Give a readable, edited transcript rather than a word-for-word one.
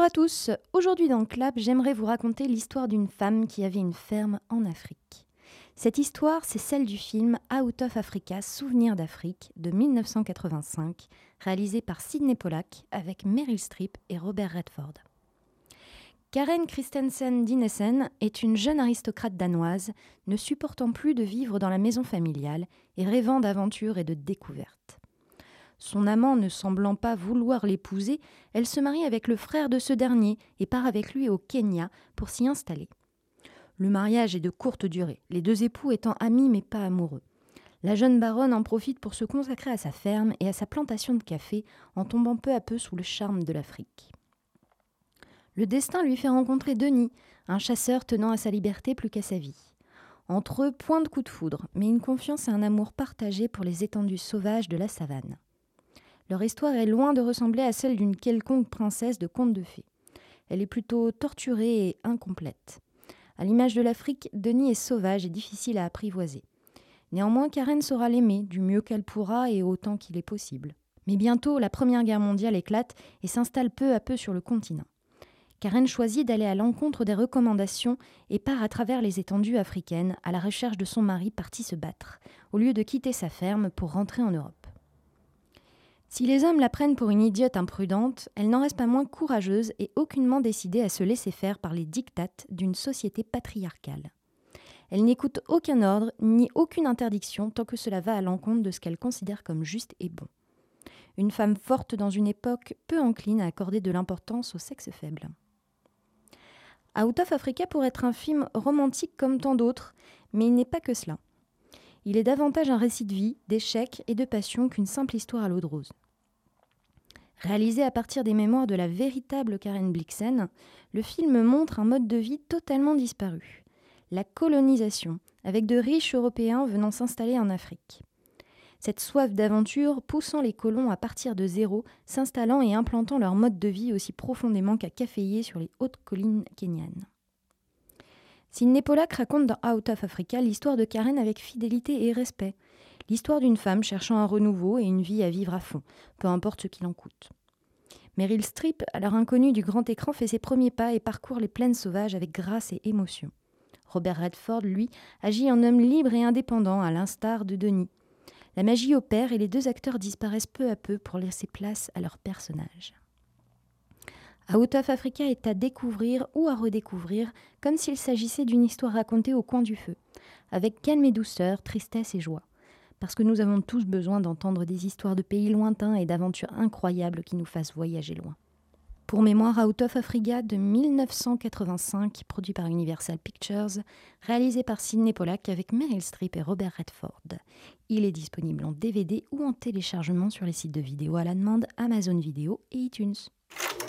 à tous, aujourd'hui dans le Clap, j'aimerais vous raconter l'histoire d'une femme qui avait une ferme en Afrique. Cette histoire, c'est celle du film Out of Africa, Souvenirs d'Afrique de 1985, réalisé par Sidney Pollack avec Meryl Streep et Robert Redford. Karen Christensen Dinesen est une jeune aristocrate danoise, ne supportant plus de vivre dans la maison familiale et rêvant d'aventure et de découverte. Son amant ne semblant pas vouloir l'épouser, elle se marie avec le frère de ce dernier et part avec lui au Kenya pour s'y installer. Le mariage est de courte durée, les deux époux étant amis mais pas amoureux. La jeune baronne en profite pour se consacrer à sa ferme et à sa plantation de café en tombant peu à peu sous le charme de l'Afrique. Le destin lui fait rencontrer Denis, un chasseur tenant à sa liberté plus qu'à sa vie. Entre eux, point de coup de foudre, mais une confiance et un amour partagés pour les étendues sauvages de la savane. Leur histoire est loin de ressembler à celle d'une quelconque princesse de conte de fées. Elle est plutôt torturée et incomplète. À l'image de l'Afrique, Denis est sauvage et difficile à apprivoiser. Néanmoins, Karen saura l'aimer du mieux qu'elle pourra et autant qu'il est possible. Mais bientôt, la Première Guerre mondiale éclate et s'installe peu à peu sur le continent. Karen choisit d'aller à l'encontre des recommandations et part à travers les étendues africaines à la recherche de son mari parti se battre, au lieu de quitter sa ferme pour rentrer en Europe. Si les hommes la prennent pour une idiote imprudente, elle n'en reste pas moins courageuse et aucunement décidée à se laisser faire par les diktats d'une société patriarcale. Elle n'écoute aucun ordre ni aucune interdiction tant que cela va à l'encontre de ce qu'elle considère comme juste et bon. Une femme forte dans une époque peu encline à accorder de l'importance au sexe faible. Out of Africa pourrait être un film romantique comme tant d'autres, mais il n'est pas que cela. Il est davantage un récit de vie, d'échecs et de passion qu'une simple histoire à l'eau de rose. Réalisé à partir des mémoires de la véritable Karen Blixen, le film montre un mode de vie totalement disparu. La colonisation, avec de riches Européens venant s'installer en Afrique. Cette soif d'aventure poussant les colons à partir de zéro, s'installant et implantant leur mode de vie aussi profondément qu'accaféiés sur les hautes collines kenyanes. Sidney Pollack raconte dans Out of Africa l'histoire de Karen avec fidélité et respect. L'histoire d'une femme cherchant un renouveau et une vie à vivre à fond, peu importe ce qu'il en coûte. Meryl Streep, alors inconnue du grand écran, fait ses premiers pas et parcourt les plaines sauvages avec grâce et émotion. Robert Redford, lui, agit en homme libre et indépendant, à l'instar de Denis. La magie opère et les deux acteurs disparaissent peu à peu pour laisser place à leurs personnages. Out of Africa est à découvrir ou à redécouvrir, comme s'il s'agissait d'une histoire racontée au coin du feu, avec calme et douceur, tristesse et joie. Parce que nous avons tous besoin d'entendre des histoires de pays lointains et d'aventures incroyables qui nous fassent voyager loin. Pour mémoire, Out of Africa de 1985, produit par Universal Pictures, réalisé par Sidney Pollack avec Meryl Streep et Robert Redford. Il est disponible en DVD ou en téléchargement sur les sites de vidéo à la demande Amazon Video et iTunes.